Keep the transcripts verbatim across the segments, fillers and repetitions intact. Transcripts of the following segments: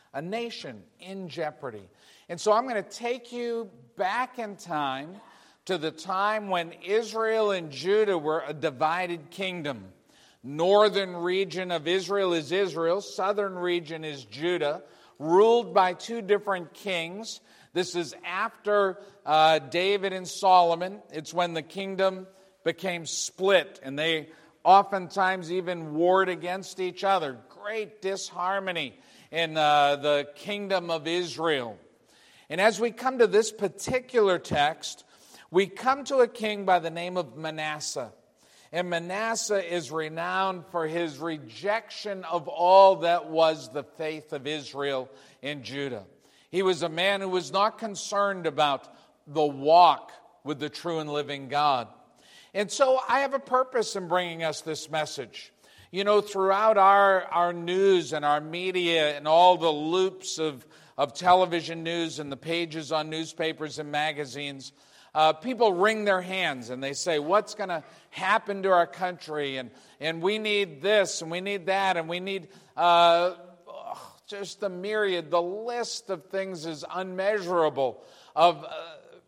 a nation in jeopardy. And so I'm going to take you back in time to the time when Israel and Judah were a divided kingdom. Northern region of Israel is Israel, southern region is Judah, ruled by two different kings. This is after uh, David and Solomon. It's when the kingdom became split, and they oftentimes even warred against each other. Great disharmony in uh, the kingdom of Israel. And as we come to this particular text, we come to a king by the name of Manasseh. And Manasseh is renowned for his rejection of all that was the faith of Israel in Judah. He was a man who was not concerned about the walk with the true and living God. And so I have a purpose in bringing us this message. You know, throughout our, our news and our media and all the loops of, of television news and the pages on newspapers and magazines, uh, people wring their hands and they say, what's going to happen to our country? And, and we need this and we need that and we need uh, just the myriad. The list of things is unmeasurable of uh,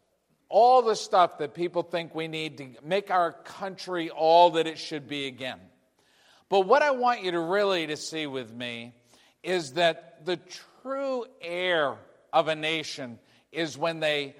all the stuff that people think we need to make our country all that it should be again. But what I want you to really to see with me is that the true heir of a nation is when they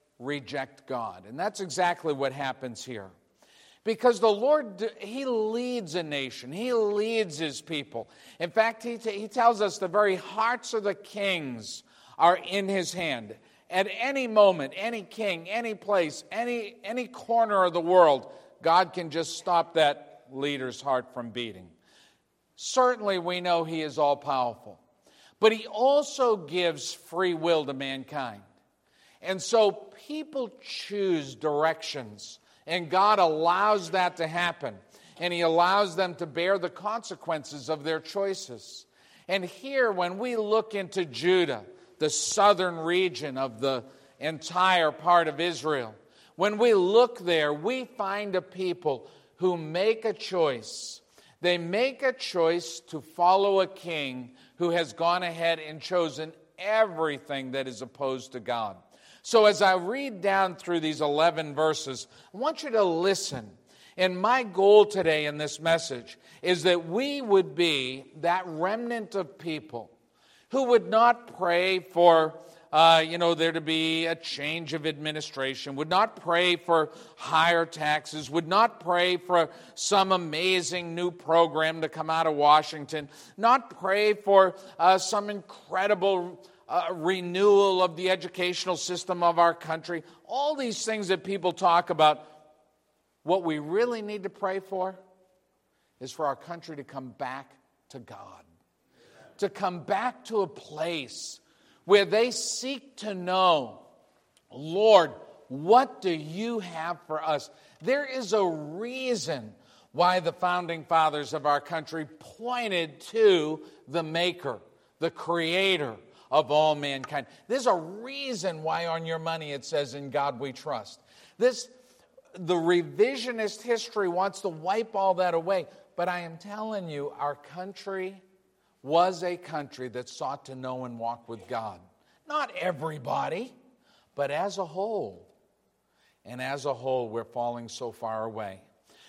reject God. And that's exactly what happens here. Because the Lord, He leads a nation. He leads His people. In fact, He, t- he tells us the very hearts of the kings are in His hand. At any moment, any king, any place, any, any corner of the world, God can just stop that leader's heart from beating. Certainly we know He is all-powerful. But He also gives free will to mankind. And so people choose directions. And God allows that to happen. And He allows them to bear the consequences of their choices. And here, when we look into Judah, the southern region of the entire part of Israel, when we look there, we find a people who make a choice. They make a choice to follow a king who has gone ahead and chosen everything that is opposed to God. So as I read down through these eleven verses, I want you to listen. And my goal today in this message is that we would be that remnant of people who would not pray for Uh, you know, there to be a change of administration, would not pray for higher taxes, would not pray for some amazing new program to come out of Washington, not pray for uh, some incredible uh, renewal of the educational system of our country. All these things that people talk about, what we really need to pray for is for our country to come back to God, to come back to a place where they seek to know, Lord, what do you have for us? There is a reason why the founding fathers of our country pointed to the Maker, the Creator of all mankind. There's a reason why on your money it says, in God we trust. This, the revisionist history wants to wipe all that away. But I am telling you, our country was a country that sought to know and walk with God. Not everybody, but as a whole. And as a whole, we're falling so far away.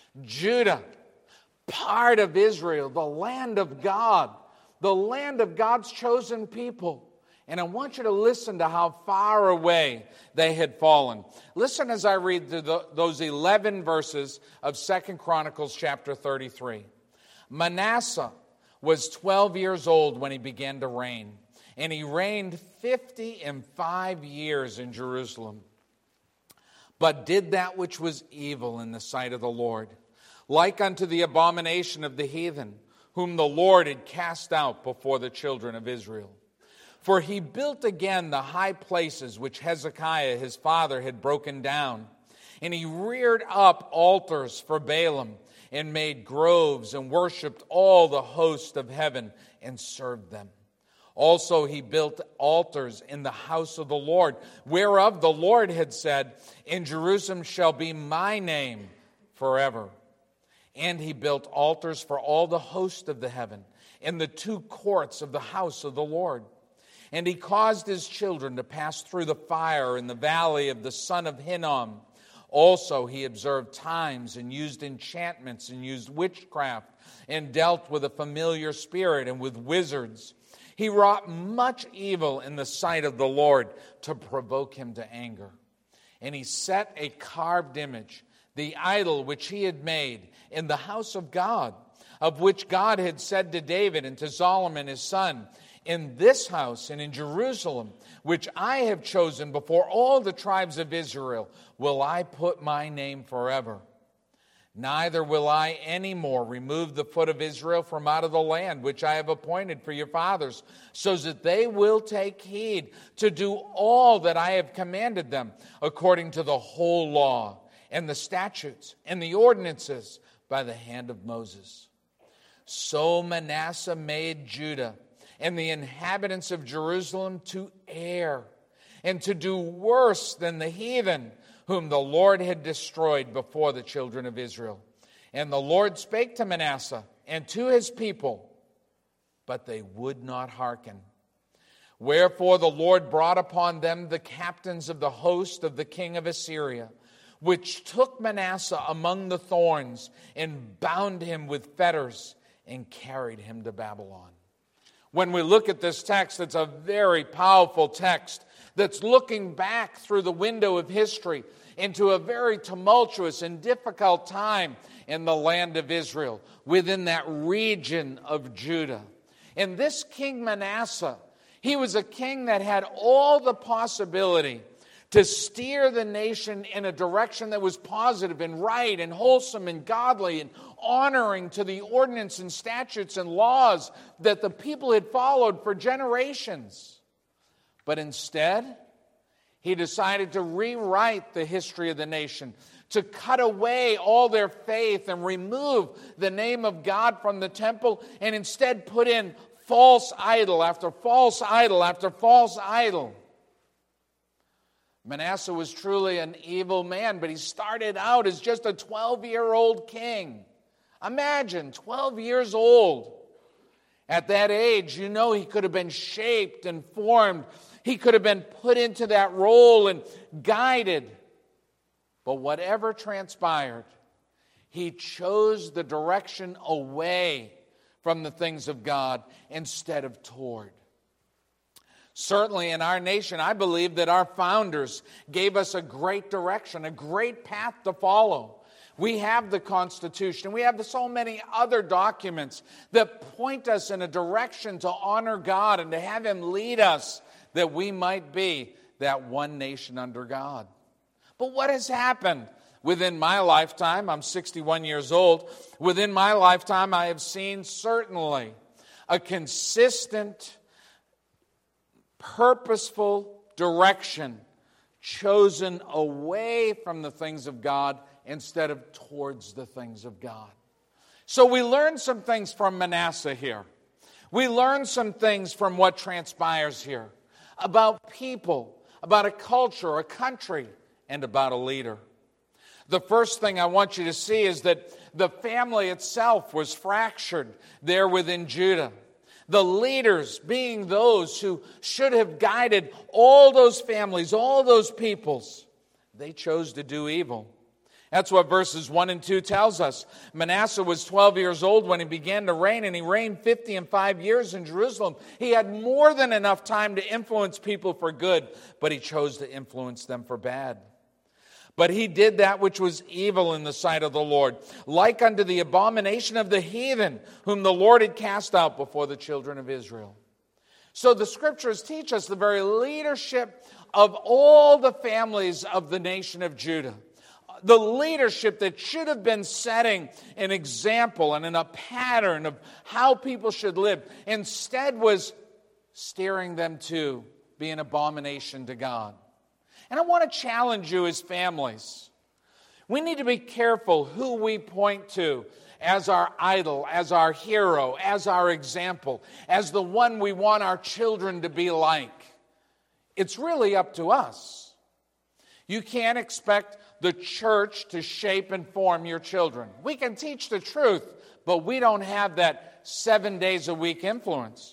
Judah, part of Israel, the land of God, the land of God's chosen people. And I want you to listen to how far away they had fallen. Listen as I read through the, those eleven verses of Second Chronicles chapter thirty-three. Manasseh was twelve years old when he began to reign, and he reigned fifty and five years in Jerusalem, but did that which was evil in the sight of the Lord, like unto the abomination of the heathen, whom the Lord had cast out before the children of Israel. For he built again the high places which Hezekiah his father had broken down, and he reared up altars for Baalim, and made groves, and worshipped all the host of heaven, and served them. Also he built altars in the house of the Lord, whereof the Lord had said, in Jerusalem shall be my name forever. And he built altars for all the host of the heaven, in the two courts of the house of the Lord. And he caused his children to pass through the fire in the valley of the son of Hinnom. Also he observed times and used enchantments and used witchcraft and dealt with a familiar spirit and with wizards. He wrought much evil in the sight of the Lord to provoke him to anger. And he set a carved image, the idol which he had made, in the house of God, of which God had said to David and to Solomon his son, in this house and in Jerusalem, which I have chosen before all the tribes of Israel, will I put my name forever. Neither will I any more remove the foot of Israel from out of the land which I have appointed for your fathers, so that they will take heed to do all that I have commanded them, according to the whole law and the statutes and the ordinances by the hand of Moses. So Manasseh made Judah and the inhabitants of Jerusalem to err, and to do worse than the heathen, whom the Lord had destroyed before the children of Israel. And the Lord spake to Manasseh and to his people, but they would not hearken. Wherefore the Lord brought upon them the captains of the host of the king of Assyria, which took Manasseh among the thorns, and bound him with fetters, and carried him to Babylon. When we look at this text, it's a very powerful text that's looking back through the window of history into a very tumultuous and difficult time in the land of Israel, within that region of Judah. And this King Manasseh, he was a king that had all the possibility to steer the nation in a direction that was positive and right and wholesome and godly and honoring to the ordinance and statutes and laws that the people had followed for generations. But instead, he decided to rewrite the history of the nation, to cut away all their faith and remove the name of God from the temple, and instead put in false idol after false idol after false idol. Manasseh was truly an evil man, but he started out as just a twelve-year-old king. Imagine, twelve years old. At that age, you know he could have been shaped and formed. He could have been put into that role and guided. But whatever transpired, he chose the direction away from the things of God instead of toward. Certainly in our nation, I believe that our founders gave us a great direction, a great path to follow. We have the Constitution. We have so many other documents that point us in a direction to honor God and to have Him lead us, that we might be that one nation under God. But what has happened within my lifetime? I'm sixty-one years old. Within my lifetime, I have seen certainly a consistent, purposeful direction chosen away from the things of God instead of towards the things of God. So we learn some things from Manasseh here. We learn some things from what transpires here about people, about a culture, a country, and about a leader. The first thing I want you to see is that the family itself was fractured there within Judah. The leaders being those who should have guided all those families, all those peoples, they chose to do evil. That's what verses one and two tells us. Manasseh was twelve years old when he began to reign, and he reigned fifty and five years in Jerusalem. He had more than enough time to influence people for good, but he chose to influence them for bad. But he did that which was evil in the sight of the Lord, like unto the abomination of the heathen, whom the Lord had cast out before the children of Israel. So the Scriptures teach us the very leadership of all the families of the nation of Judah. The leadership that should have been setting an example and a pattern of how people should live, instead was steering them to be an abomination to God. And I want to challenge you as families. We need to be careful who we point to as our idol, as our hero, as our example, as the one we want our children to be like. It's really up to us. You can't expect the church to shape and form your children. We can teach the truth, but we don't have that seven days a week influence.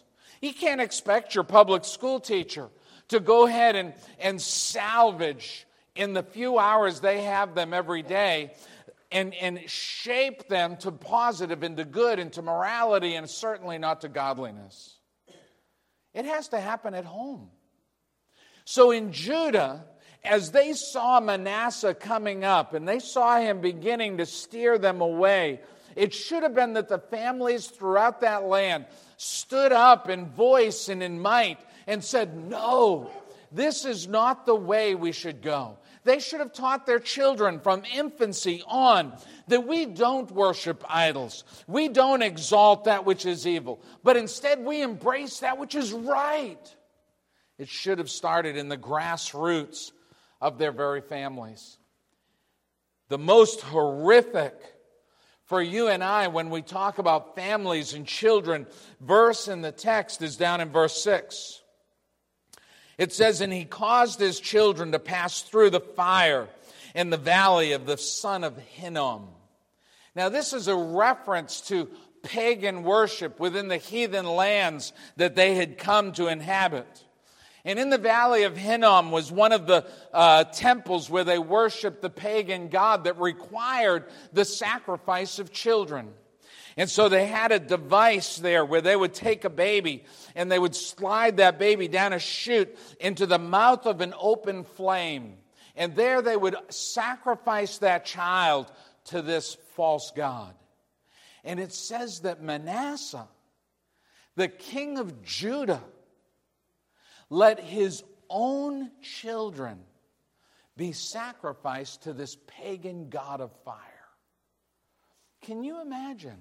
You can't expect your public school teacher to go ahead and, and salvage in the few hours they have them every day and, and shape them to positive and to good and to morality and certainly not to godliness. It has to happen at home. So in Judah, as they saw Manasseh coming up and they saw him beginning to steer them away, it should have been that the families throughout that land stood up in voice and in might and said, no, this is not the way we should go. They should have taught their children from infancy on that we don't worship idols. We don't exalt that which is evil, but instead we embrace that which is right. It should have started in the grassroots of their very families. The most horrific for you and I when we talk about families and children verse in the text is down in verse six. It says, and he caused his children to pass through the fire in the valley of the son of Hinnom. Now this is a reference to pagan worship within the heathen lands that they had come to inhabit. And in the valley of Hinnom was one of the uh, temples where they worshiped the pagan god that required the sacrifice of children. And so they had a device there where they would take a baby and they would slide that baby down a chute into the mouth of an open flame. And there they would sacrifice that child to this false god. And it says that Manasseh, the king of Judah, let his own children be sacrificed to this pagan god of fire. Can you imagine?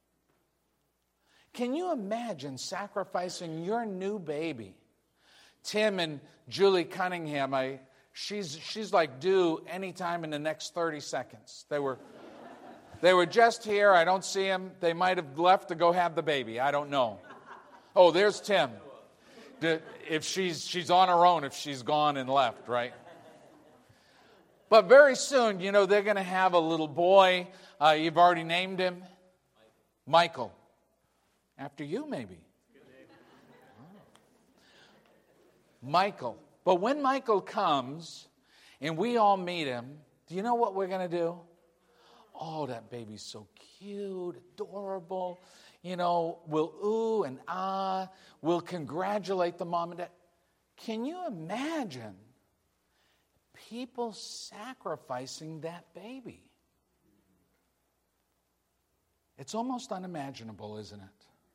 Can you imagine sacrificing your new baby? Tim and Julie Cunningham, I, she's, she's like due anytime in the next thirty seconds. They were, they were just here. I don't see them. They might have left to go have the baby. I don't know. Oh, there's Tim. If she's, she's on her own if she's gone and left, right? But very soon, you know, they're going to have a little boy. Uh, you've already named him? Michael. After you, maybe. Michael. But when Michael comes and we all meet him, do you know what we're going to do? Oh, that baby's so cute, adorable. You know, we'll ooh and ah. We'll congratulate the mom and dad. Can you imagine people sacrificing that baby? It's almost unimaginable, isn't it?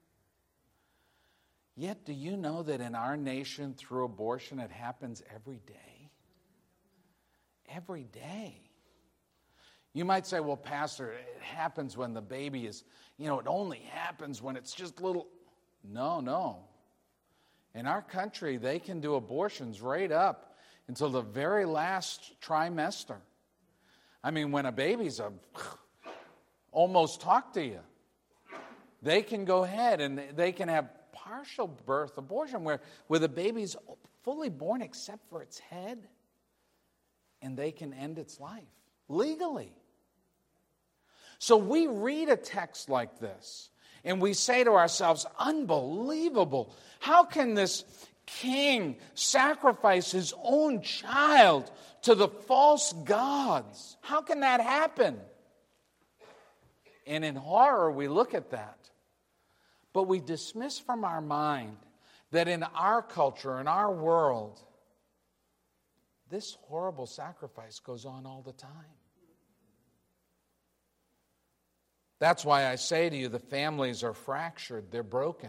Yet, do you know that in our nation, through abortion, it happens every day? Every day. You might say, well, Pastor, it happens when the baby is, you know, it only happens when it's just little. No, no. In our country, they can do abortions right up until the very last trimester. I mean, when a baby's a, almost talk to you, they can go ahead and they can have partial birth abortion where, where the baby's fully born except for its head, and they can end its life legally. So we read a text like this, and we say to ourselves, unbelievable. How can this king sacrifice his own child to the false gods? How can that happen? And in horror, we look at that. But we dismiss from our mind that in our culture, in our world, this horrible sacrifice goes on all the time. That's why I say to you, the families are fractured, they're broken.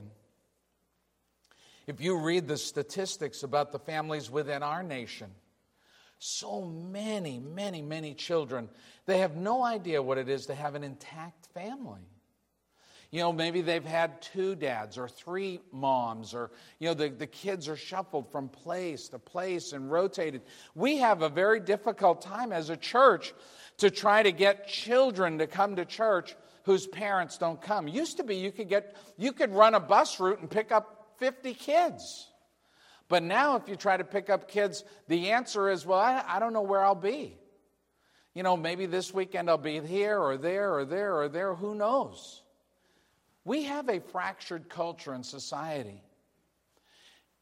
If you read the statistics about the families within our nation, so many, many, many children, they have no idea what it is to have an intact family. You know, maybe they've had two dads or three moms, or, you know, the, the kids are shuffled from place to place and rotated. We have a very difficult time as a church to try to get children to come to church whose parents don't come. Used to be you could get you could run a bus route and pick up fifty kids. But now if you try to pick up kids, the answer is, well, I, I don't know where I'll be. You know, maybe this weekend I'll be here or there or there or there. Who knows? We have a fractured culture in society.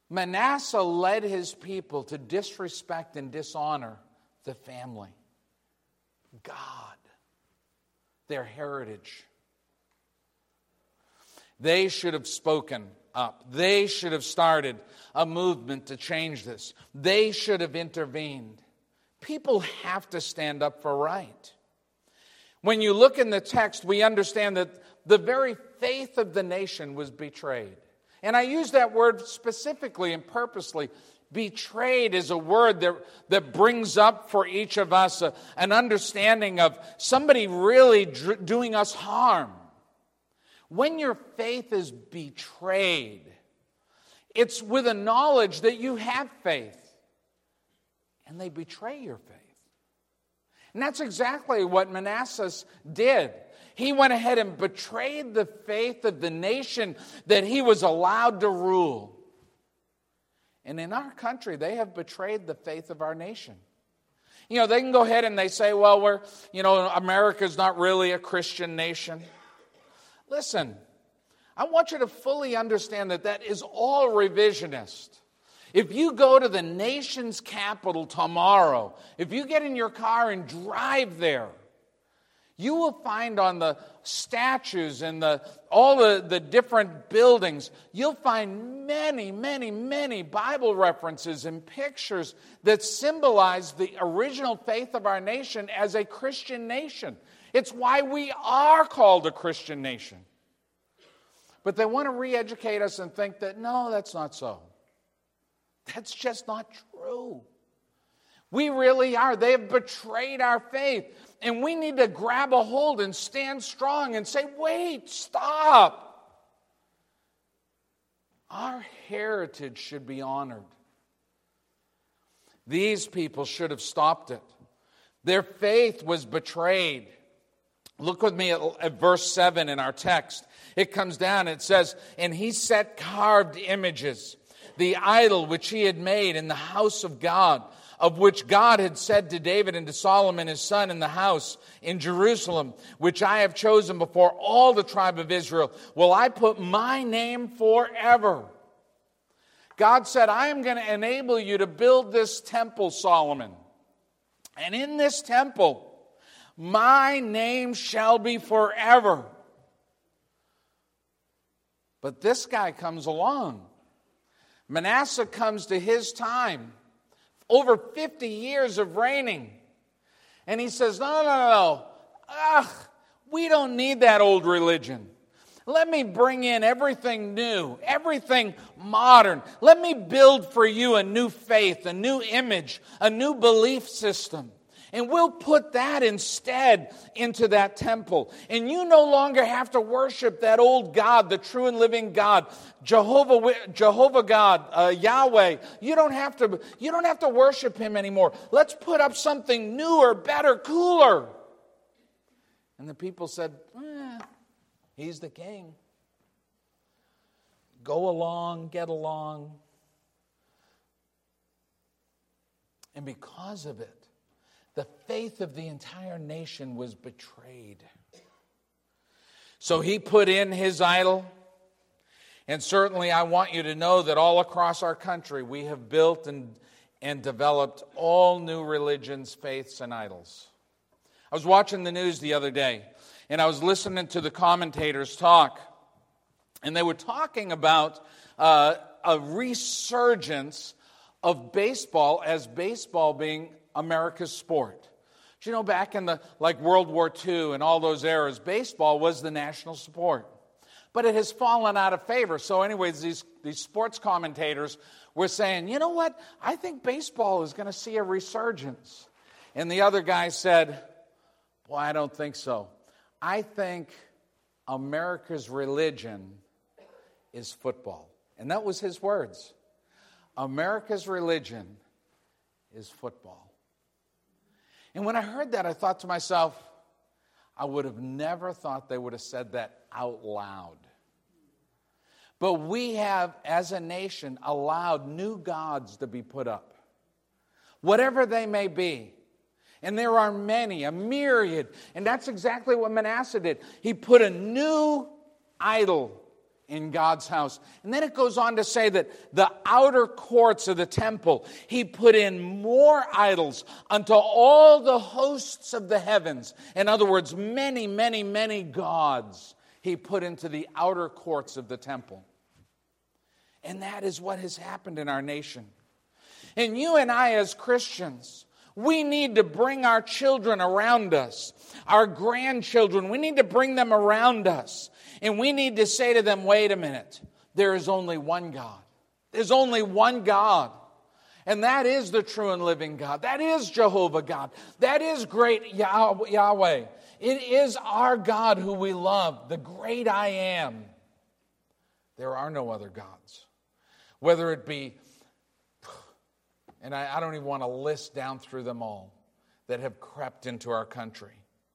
Manasseh led his people to disrespect and dishonor the family, God, their heritage. They should have spoken up. They should have started a movement to change this. They should have intervened. People have to stand up for right. When you look in the text, we understand that the very faith of the nation was betrayed. And I use that word specifically and purposely. Betrayed is a word that, that brings up for each of us a, an understanding of somebody really dr- doing us harm. When your faith is betrayed, it's with a knowledge that you have faith, and they betray your faith. And that's exactly what Manasseh did. He went ahead and betrayed the faith of the nation that he was allowed to rule. And in our country, they have betrayed the faith of our nation. You know, they can go ahead and they say, well, we're, you know, America's not really a Christian nation. Listen, I want you to fully understand that that is all revisionist. If you go to the nation's capital tomorrow, if you get in your car and drive there, you will find on the statues and the all the, the different buildings, you'll find many, many, many Bible references and pictures that symbolize the original faith of our nation as a Christian nation. It's why we are called a Christian nation. But they want to re-educate us and think that, no, that's not so. That's just not true. We really are. They have betrayed our faith. And we need to grab a hold and stand strong and say, wait, stop. Our heritage should be honored. These people should have stopped it. Their faith was betrayed. Look with me at, at verse seven in our text. It comes down, it says, and he set carved images, the idol which he had made in the house of God, of which God had said to David and to Solomon his son in the house in Jerusalem, which I have chosen before all the tribe of Israel, will I put my name forever. God said, I am going to enable you to build this temple, Solomon. And in this temple, my name shall be forever. But this guy comes along. Manasseh comes to his time. Over fifty years of reigning. And he says, no, no, no, no. Ugh, we don't need that old religion. Let me bring in everything new, everything modern. Let me build for you a new faith, a new image, a new belief system. And we'll put that instead into that temple. And you no longer have to worship that old God, the true and living God, Jehovah, Jehovah God, uh, Yahweh. You don't have to, you don't have to worship him anymore. Let's put up something newer, better, cooler. And the people said, eh, he's the king. Go along, get along. And because of it, the faith of the entire nation was betrayed. So he put in his idol. And certainly I want you to know that all across our country we have built and, and developed all new religions, faiths, and idols. I was watching the news the other day, and I was listening to the commentators talk. And they were talking about uh, a resurgence of baseball as baseball being America's sport. Do you know, back in the like World War Two and all those eras, baseball was the national sport. But it has fallen out of favor. So anyways, these, these sports commentators were saying, you know what? I think baseball is going to see a resurgence. And the other guy said, well, I don't think so. I think America's religion is football. And that was his words. America's religion is football. And when I heard that, I thought to myself, I would have never thought they would have said that out loud. But we have, as a nation, allowed new gods to be put up, whatever they may be. And there are many, a myriad. And that's exactly what Manasseh did. He put a new idol in God's house. And then it goes on to say that the outer courts of the temple, he put in more idols unto all the hosts of the heavens. In other words, many, many, many gods he put into the outer courts of the temple. And that is what has happened in our nation. And you and I as Christians, we need to bring our children around us, our grandchildren, we need to bring them around us. And we need to say to them, wait a minute, there is only one God. There's only one God. And that is the true and living God. That is Jehovah God. That is great Yahweh. It is our God who we love, the great I am. There are no other gods. Whether it be, and I, I don't even want to list down through them all, that have crept into our country.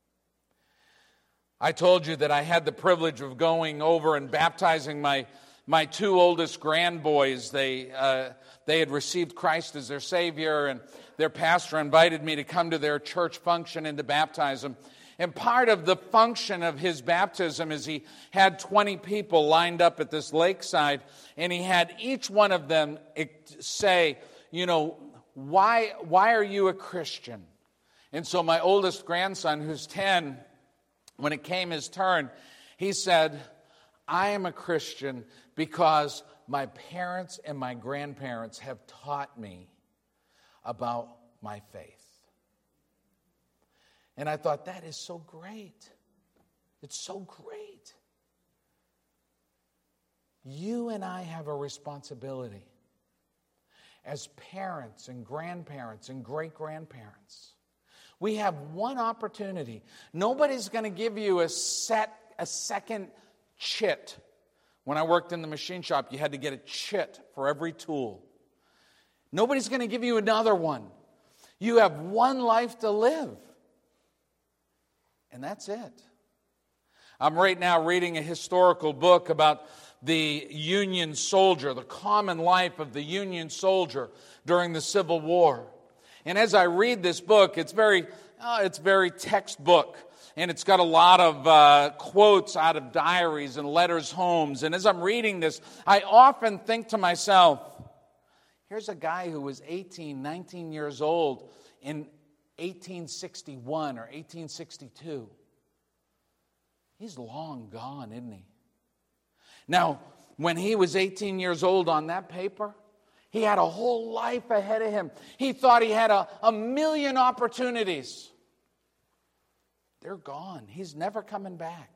I told you that I had the privilege of going over and baptizing my, my two oldest grandboys. They, uh, they had received Christ as their Savior, and their pastor invited me to come to their church function and to baptize them. And part of the function of his baptism is he had twenty people lined up at this lakeside, and he had each one of them say, you know, why, why are you a Christian? And so my oldest grandson, who's ten, when it came his turn, he said, I am a Christian because my parents and my grandparents have taught me about my faith. And I thought, that is so great. It's so great. You and I have a responsibility as parents and grandparents and great-grandparents. We have one opportunity. Nobody's going to give you a set, a second chit. When I worked in the machine shop, you had to get a chit for every tool. Nobody's going to give you another one. You have one life to live. And that's it. I'm right now reading a historical book about the Union soldier, the common life of the Union soldier during the Civil War. And as I read this book, it's very, uh, it's very textbook. And it's got a lot of uh, quotes out of diaries and letters homes. And as I'm reading this, I often think to myself, here's a guy who was eighteen, nineteen years old in eighteen sixty-one or eighteen sixty-two. He's long gone, isn't he? Now, when he was eighteen years old on that paper, he had a whole life ahead of him. He thought he had a, a million opportunities. They're gone. He's never coming back.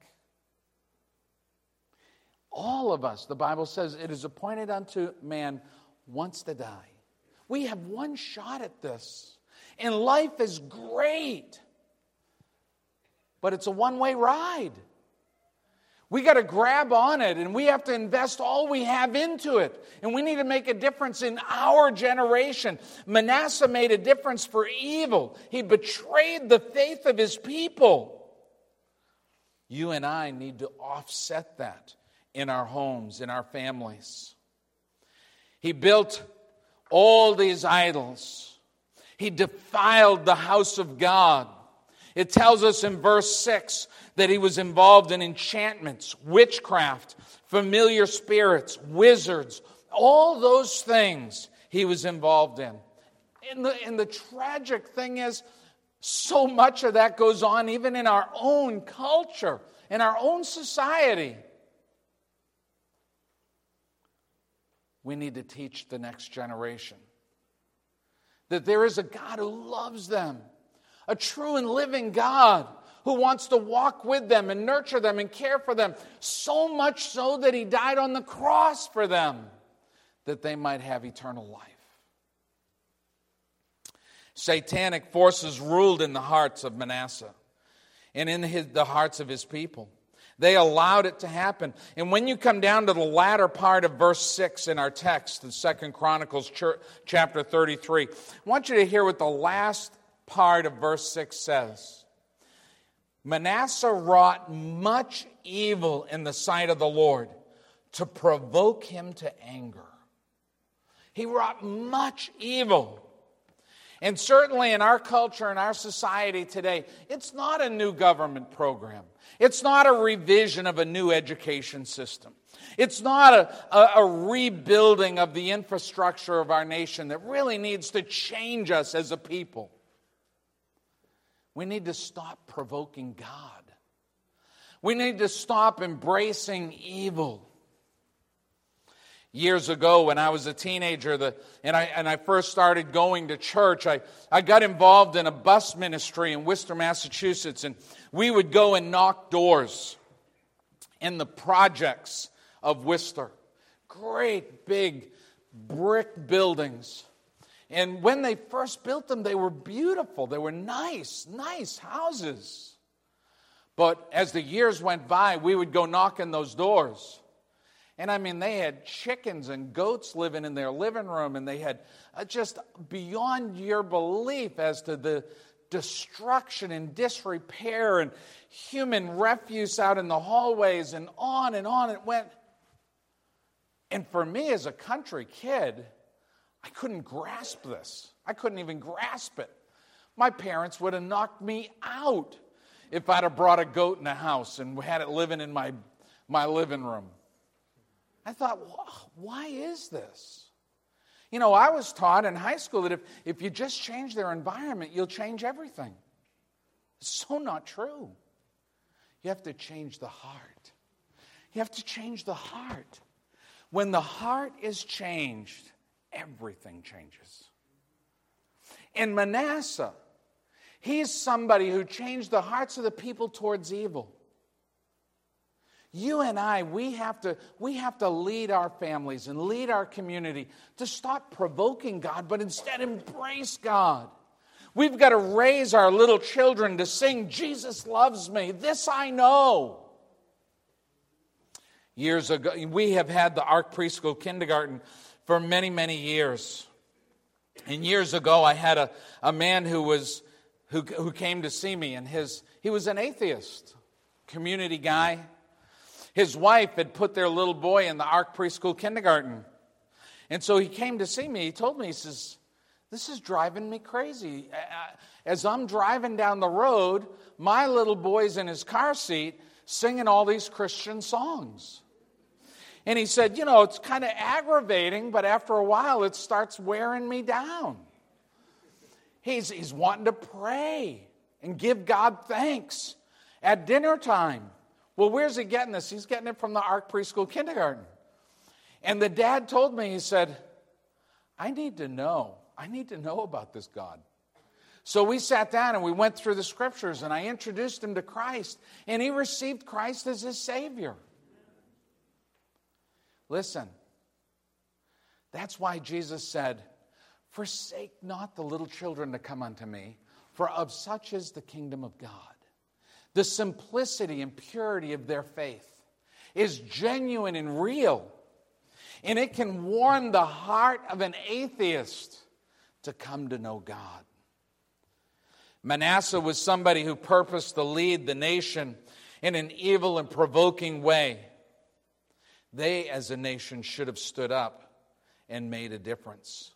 All of us, the Bible says, it is appointed unto man once to die. We have one shot at this. And life is great. But it's a one-way ride. We got to grab on it, and we have to invest all we have into it. And we need to make a difference in our generation. Manasseh made a difference for evil. He betrayed the faith of his people. You and I need to offset that in our homes, in our families. He built all these idols. He defiled the house of God. It tells us in verse six that he was involved in enchantments, witchcraft, familiar spirits, wizards, all those things he was involved in. And the, and the tragic thing is, so much of that goes on even in our own culture, in our own society. We need to teach the next generation that there is a God who loves them, a true and living God who wants to walk with them and nurture them and care for them, so much so that he died on the cross for them, that they might have eternal life. Satanic forces ruled in the hearts of Manasseh and in his, the hearts of his people. They allowed it to happen. And when you come down to the latter part of verse six in our text, in Second Chronicles chapter thirty-three, I want you to hear what the last part of verse six says. Manasseh wrought much evil in the sight of the Lord to provoke him to anger. He wrought much evil. And certainly in our culture, in our society today, it's not a new government program. It's not a revision of a new education system. It's not a, a, a rebuilding of the infrastructure of our nation that really needs to change us as a people. We need to stop provoking God. We need to stop embracing evil. Years ago, when I was a teenager, the, and I and I first started going to church, I, I got involved in a bus ministry in Worcester, Massachusetts, and we would go and knock doors in the projects of Worcester. Great big brick buildings. And when they first built them, they were beautiful. They were nice, nice houses. But as the years went by, we would go knock on those doors. And I mean, they had chickens and goats living in their living room, and they had uh, just beyond your belief as to the destruction and disrepair and human refuse out in the hallways, and on and on it went. And for me as a country kid, I couldn't grasp this. I couldn't even grasp it. My parents would have knocked me out if I'd have brought a goat in the house and had it living in my, my living room. I thought, why is this? You know, I was taught in high school that if, if you just change their environment, you'll change everything. It's so not true. You have to change the heart. You have to change the heart. When the heart is changed, everything changes. In Manasseh, he's somebody who changed the hearts of the people towards evil. You and I, we have to, we have to lead our families and lead our community to stop provoking God, but instead embrace God. We've got to raise our little children to sing, Jesus loves me, this I know. Years ago, we have had the Ark Preschool Kindergarten for many, many years. And years ago, I had a, a man who was who, who came to see me, and his he was an atheist, community guy. His wife had put their little boy in the Ark Preschool Kindergarten. And so he came to see me. He told me, he says, this is driving me crazy. As I'm driving down the road, my little boy's in his car seat singing all these Christian songs. And he said, you know, it's kind of aggravating, but after a while it starts wearing me down. He's, he's wanting to pray and give God thanks at dinner time. Well, where's he getting this? He's getting it from the Ark Preschool Kindergarten. And the dad told me, he said, I need to know. I need to know about this God. So we sat down and we went through the scriptures, and I introduced him to Christ, and he received Christ as his Savior. Listen, that's why Jesus said, forsake not the little children to come unto me, for of such is the kingdom of God. The simplicity and purity of their faith is genuine and real. And it can warm the heart of an atheist to come to know God. Manasseh was somebody who purposed to lead the nation in an evil and provoking way. They, as a nation, should have stood up and made a difference.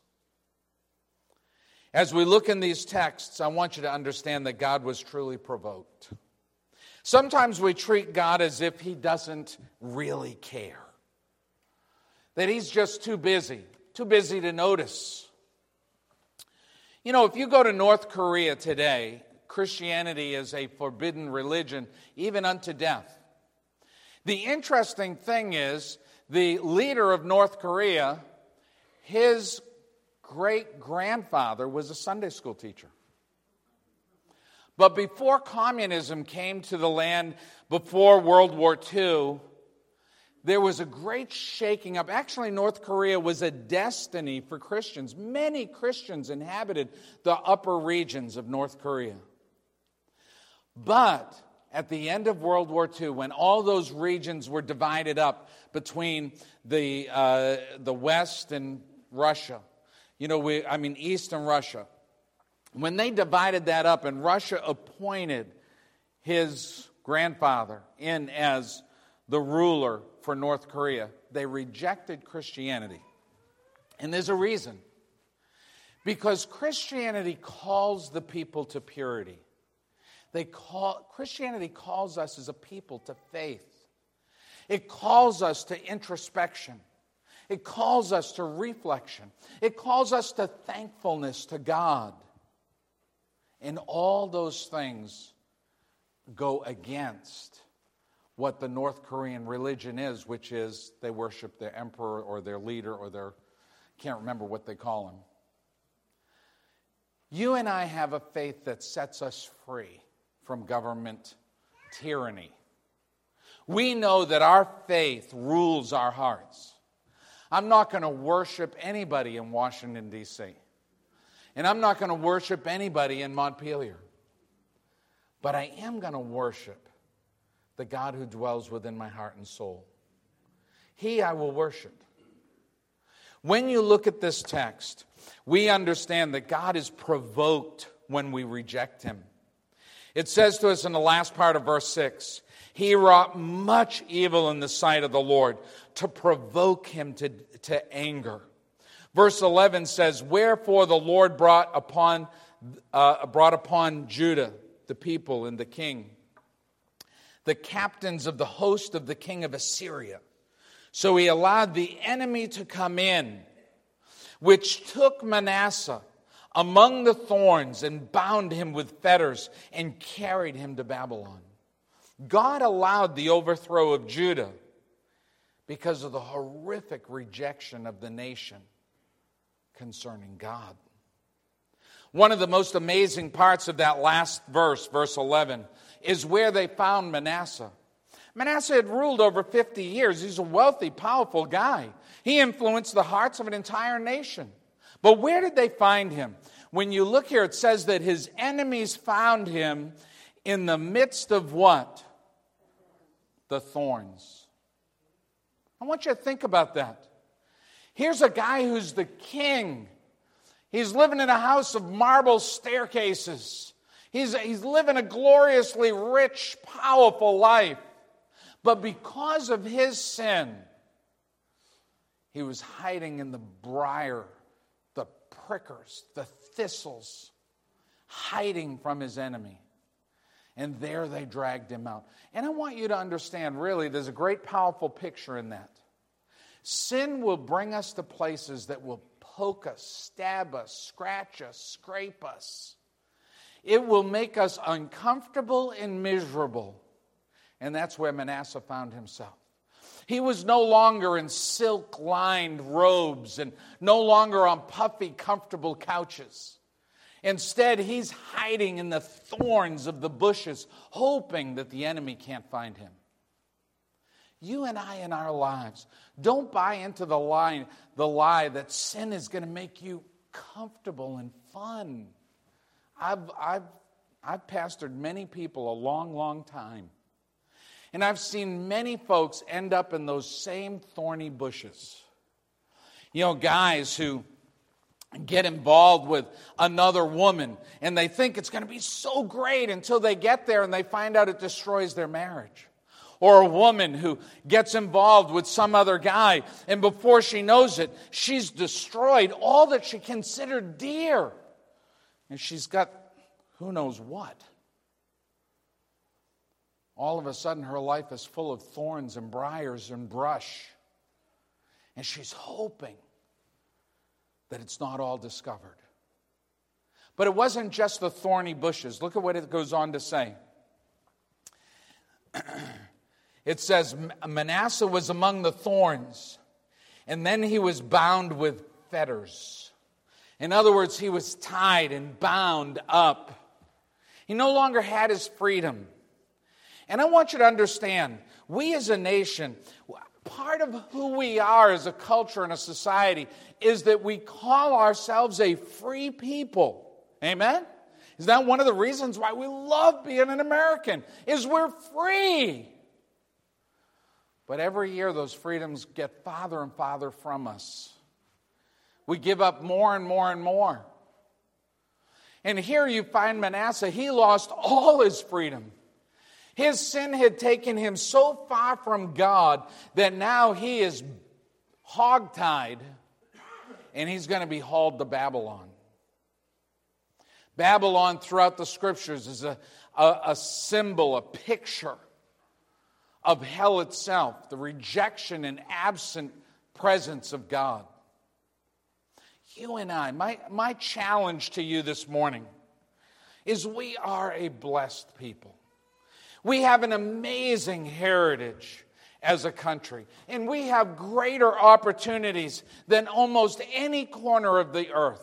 As we look in these texts, I want you to understand that God was truly provoked. Sometimes we treat God as if he doesn't really care. That he's just too busy, too busy to notice. You know, if you go to North Korea today, Christianity is a forbidden religion, even unto death. The interesting thing is, the leader of North Korea, his great-grandfather was a Sunday school teacher. But before communism came to the land, before World War Two, there was a great shaking up. Actually, North Korea was a destiny for Christians. Many Christians inhabited the upper regions of North Korea. But at the end of World War Two, when all those regions were divided up between the uh, the West and Russia, you know, we I mean East and Russia, when they divided that up and Russia appointed his grandfather in as the ruler for North Korea, they rejected Christianity. And there's a reason. Because Christianity calls the people to purity. They call, Christianity calls us as a people to faith. It calls us to introspection. It calls us to reflection. It calls us to thankfulness to God. And all those things go against what the North Korean religion is, which is they worship their emperor or their leader or their, can't remember what they call him. You and I have a faith that sets us free from government tyranny. We know that our faith rules our hearts. I'm not going to worship anybody in Washington, D C And I'm not going to worship anybody in Montpelier. But I am going to worship the God who dwells within my heart and soul. He I will worship. When you look at this text, we understand that God is provoked when we reject Him. It says to us in the last part of verse six, He wrought much evil in the sight of the Lord to provoke Him to, to anger. Verse eleven says, Wherefore the Lord brought upon, uh, brought upon Judah, the people and the king, the captains of the host of the king of Assyria. So he allowed the enemy to come in, which took Manasseh among the thorns and bound him with fetters and carried him to Babylon. God allowed the overthrow of Judah because of the horrific rejection of the nation concerning God. One of the most amazing parts of that last verse, verse eleven, is where they found Manasseh. Manasseh had ruled over fifty years. He's a wealthy, powerful guy. He influenced the hearts of an entire nation. But where did they find him? When you look here, it says that his enemies found him in the midst of what? The thorns. I want you to think about that. Here's a guy who's the king. He's living in a house of marble staircases. He's, he's living a gloriously rich, powerful life. But because of his sin, he was hiding in the briar, the prickers, the thistles, hiding from his enemy. And there they dragged him out. And I want you to understand, really, there's a great, powerful picture in that. Sin will bring us to places that will poke us, stab us, scratch us, scrape us. It will make us uncomfortable and miserable. And that's where Manasseh found himself. He was no longer in silk-lined robes and no longer on puffy, comfortable couches. Instead, he's hiding in the thorns of the bushes, hoping that the enemy can't find him. You and I in our lives, don't buy into the lie, the lie that sin is going to make you comfortable and fun. I've, I've, I've pastored many people a long, long time. And I've seen many folks end up in those same thorny bushes. You know, guys who get involved with another woman and they think it's going to be so great until they get there and they find out it destroys their marriage. Or a woman who gets involved with some other guy and before she knows it, she's destroyed all that she considered dear. And she's got who knows what. All of a sudden her life is full of thorns and briars and brush. And she's hoping that it's not all discovered. But it wasn't just the thorny bushes. Look at what it goes on to say. It says, Manasseh was among the thorns, and then he was bound with fetters. In other words, he was tied and bound up. He no longer had his freedom. And I want you to understand, we as a nation, part of who we are as a culture and a society is that we call ourselves a free people. Amen? Is that one of the reasons why we love being an American? Is we're free. But every year those freedoms get farther and farther from us. We give up more and more and more. And here you find Manasseh, he lost all his freedom. His sin had taken him so far from God that now he is hogtied and he's going to be hauled to Babylon. Babylon throughout the Scriptures is a, a, a symbol, a picture of hell itself, the rejection and absent presence of God. You and I, my, my challenge to you this morning is we are a blessed people. We have an amazing heritage as a country, and we have greater opportunities than almost any corner of the earth.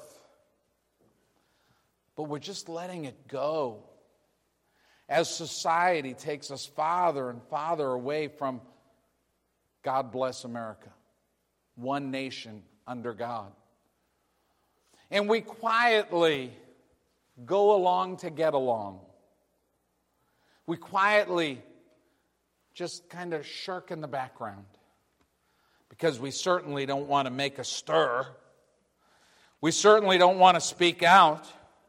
But we're just letting it go as society takes us farther and farther away from God bless America, one nation under God. And we quietly go along to get along. We quietly just kind of shirk in the background because we certainly don't want to make a stir. We certainly don't want to speak out.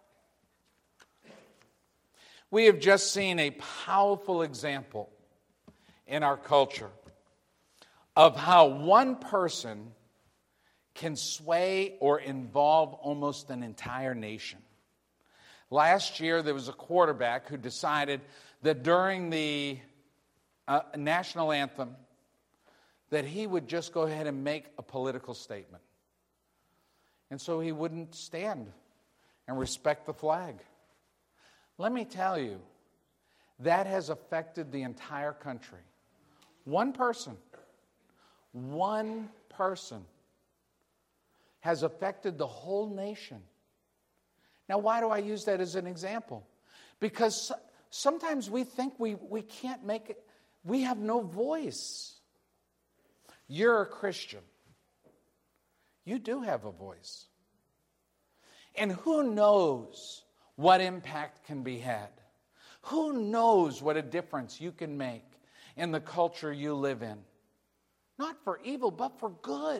We have just seen a powerful example in our culture of how one person can sway or involve almost an entire nation. Last year, there was a quarterback who decided that during the uh, national anthem, that he would just go ahead and make a political statement. And so he wouldn't stand and respect the flag. Let me tell you, that has affected the entire country. One person, one person has affected the whole nation. Now, why do I use that as an example? Because sometimes we think we, we can't make it, we have no voice. You're a Christian. You do have a voice. And who knows what impact can be had? Who knows what a difference you can make in the culture you live in? Not for evil, but for good.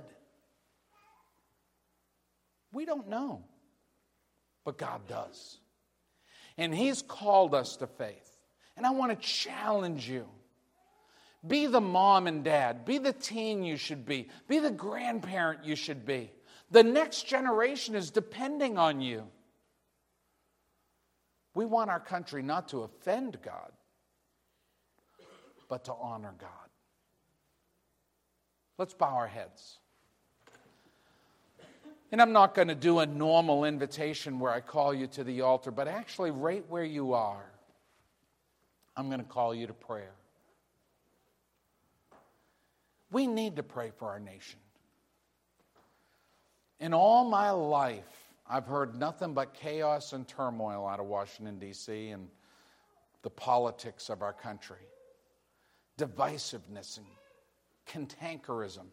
We don't know, but God does. And He's called us to faith. And I want to challenge you. Be the mom and dad. Be the teen you should be. Be the grandparent you should be. The next generation is depending on you. We want our country not to offend God, but to honor God. Let's bow our heads. And I'm not going to do a normal invitation where I call you to the altar, but actually right where you are, I'm going to call you to prayer. We need to pray for our nation. In all my life, I've heard nothing but chaos and turmoil out of Washington, D C and the politics of our country. Divisiveness and cantankerism.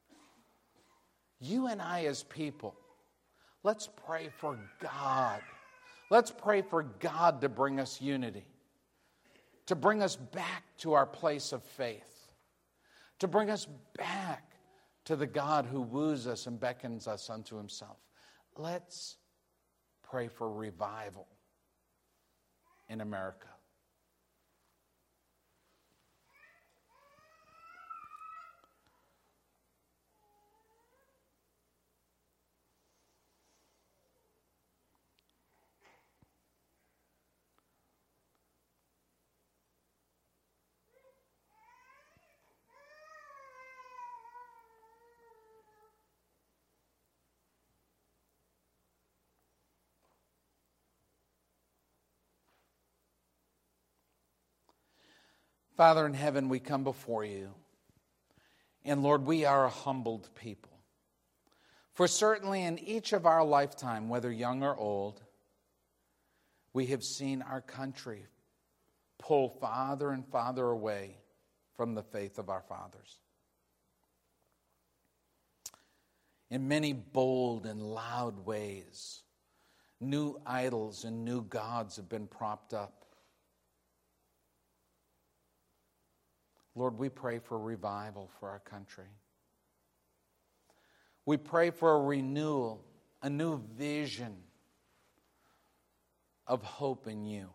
You and I as people, let's pray for God. Let's pray for God to bring us unity. To bring us back to our place of faith. To bring us back to the God who woos us and beckons us unto Himself. Let's pray for revival in America. Father in heaven, we come before you. And Lord, we are a humbled people. For certainly in each of our lifetime, whether young or old, we have seen our country pull farther and farther away from the faith of our fathers. In many bold and loud ways, new idols and new gods have been propped up. Lord, we pray for revival for our country. We pray for a renewal, a new vision of hope in you.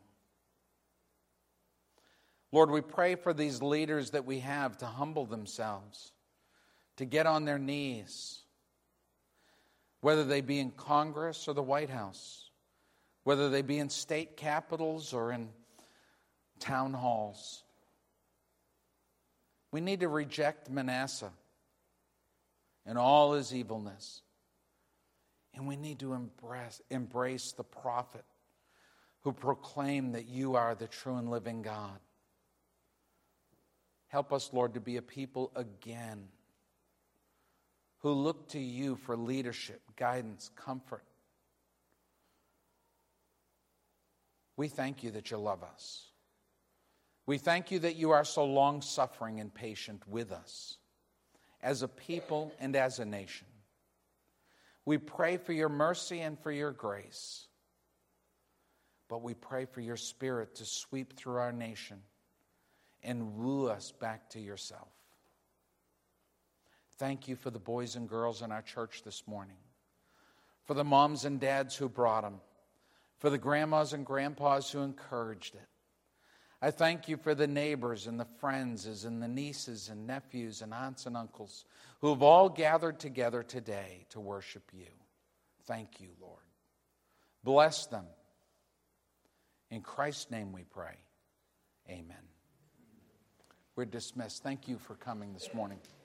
Lord, we pray for these leaders that we have to humble themselves, to get on their knees, whether they be in Congress or the White House, whether they be in state capitals or in town halls. We need to reject Manasseh and all his evilness. And we need to embrace, embrace the prophet who proclaimed that you are the true and living God. Help us, Lord, to be a people again who look to you for leadership, guidance, comfort. We thank you that you love us. We thank you that you are so long-suffering and patient with us as a people and as a nation. We pray for your mercy and for your grace. But we pray for your Spirit to sweep through our nation and woo us back to yourself. Thank you for the boys and girls in our church this morning, for the moms and dads who brought them, for the grandmas and grandpas who encouraged it. I thank you for the neighbors and the friends and the nieces and nephews and aunts and uncles who have all gathered together today to worship you. Thank you, Lord. Bless them. In Christ's name we pray. Amen. We're dismissed. Thank you for coming this morning.